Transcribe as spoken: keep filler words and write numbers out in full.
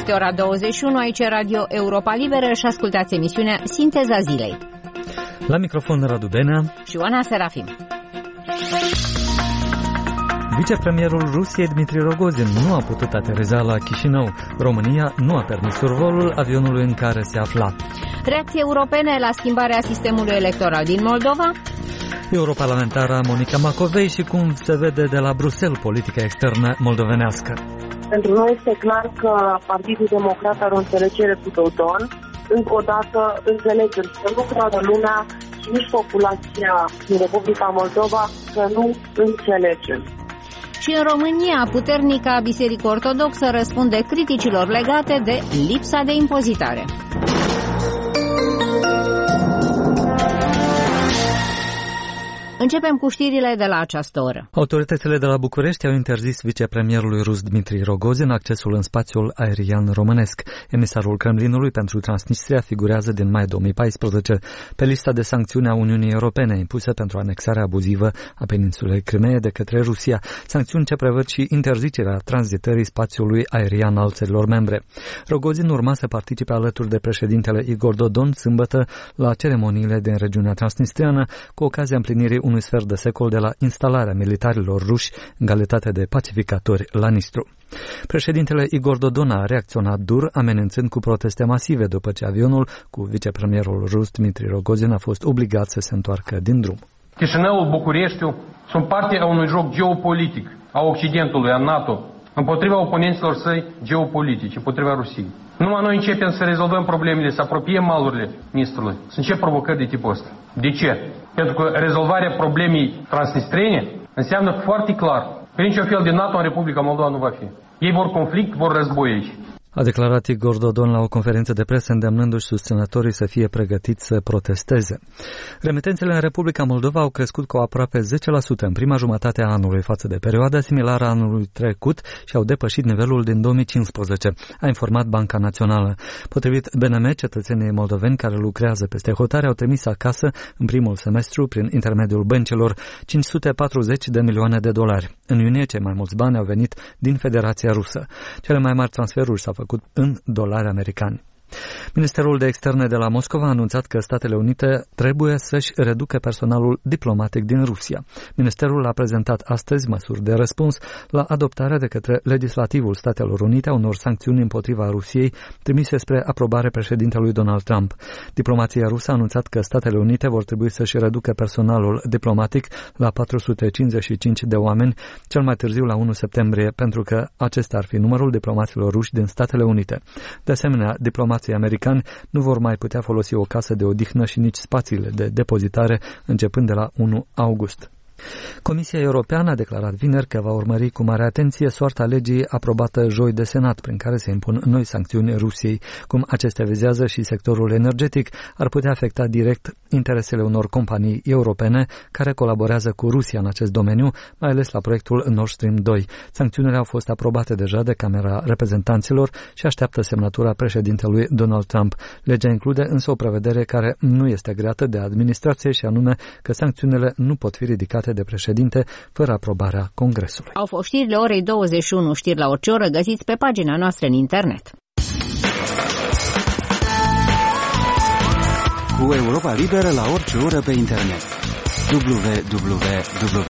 Este ora douăzeci și unu, aici Radio Europa Liberă și ascultați emisiunea Sinteza Zilei. La microfon Radu Benea și Oana Serafim. Vicepremierul Rusiei Dmitri Rogozin nu a putut ateriza la Chișinău. România nu a permis survolul avionului în care se afla. Reacții europene la schimbarea sistemului electoral din Moldova? Europarlamentara Monica Macovei și cum se vede de la Bruxelles politica externă moldovenească. Pentru noi este clar că Partidul Democrat are o înțelegere cu Dodon. Încă o dată înțelegem să nu creadă lumea și nici populația din Republica Moldova că nu înțelegem. Și în România, puternica Biserică Ortodoxă răspunde criticilor legate de lipsa de impozitare. Începem cu știrile de la această oră. Autoritățile de la București au interzis vicepremierului rus Dmitri Rogozin accesul în spațiul aerian românesc. Emisarul Kremlinului pentru Transnistria figurează din mai două mii paisprezece pe lista de sancțiuni a Uniunii Europene impuse pentru anexarea abuzivă a peninsulei Crimeea de către Rusia, sancțiuni ce prevăd și interzicerea tranzitării spațiului aerian al țărilor membre. Rogozin urma să participe alături de președintele Igor Dodon sâmbătă la ceremoniile din regiunea transnistriană cu ocazia împlinirii unui sfert de secol de la instalarea militarilor ruși în calitate de pacificatori la Nistru. Președintele Igor Dodon a reacționat dur, amenințând cu proteste masive după ce avionul cu vicepremierul rus Dmitri Rogozin a fost obligat să se întoarcă din drum. Chișinăul, Bucureștiul sunt parte a unui joc geopolitic a Occidentului, a NATO, împotriva oponenților săi geopolitici, împotriva Rusiei. Numai noi începem să rezolvăm problemele, să apropiem malurile Nistrului. Sunt ce provocări de tipul ăsta. De ce? Pentru că rezolvarea problemei transnistrene înseamnă foarte clar că niciun fel de NATO în Republica Moldova nu va fi. Ei vor conflict, vor război aici. A declarat Igor Dodon la o conferință de presă îndemnându-și susținătorii să fie pregătiți să protesteze. Remitențele în Republica Moldova au crescut cu aproape zece la sută în prima jumătate a anului față de perioada similară a anului trecut și au depășit nivelul din două mii cincisprezece, a informat Banca Națională. Potrivit B N M, cetățenii moldoveni care lucrează peste hotare au trimis acasă în primul semestru, prin intermediul băncilor, cinci sute patruzeci de milioane de dolari. În iunie, cei mai mulți bani au venit din Federația Rusă. Cele mai mari transferuri s-au făcut în dolari americani. Ministerul de Externe de la Moscova a anunțat că Statele Unite trebuie să-și reducă personalul diplomatic din Rusia. Ministerul a prezentat astăzi măsuri de răspuns la adoptarea de către legislativul Statelor Unite a unor sancțiuni împotriva Rusiei trimise spre aprobare președintelui Donald Trump. Diplomația rusă a anunțat că Statele Unite vor trebui să-și reducă personalul diplomatic la patru sute cincizeci și cinci de oameni, cel mai târziu la unu septembrie, pentru că acesta ar fi numărul diplomaților ruși din Statele Unite. De asemenea, diplomații americani nu vor mai putea folosi o casă de odihnă și nici spațiile de depozitare începând de la unu august. Comisia Europeană a declarat vineri că va urmări cu mare atenție soarta legii aprobată joi de Senat, prin care se impun noi sancțiuni Rusiei. Cum acestea vizează și sectorul energetic, ar putea afecta direct interesele unor companii europene care colaborează cu Rusia în acest domeniu, mai ales la proiectul Nord Stream doi. Sancțiunile au fost aprobate deja de Camera Reprezentanților și așteaptă semnătura președintelui Donald Trump. Legea include însă o prevedere care nu este agreată de administrație și anume că sancțiunile nu pot fi ridicate de președinte fără aprobarea Congresului. Au fost știrile orei douăzeci și unu, știri la orice oră, găsiți pe pagina noastră în internet. Cu Europa Liberă la orice oră pe internet. w w w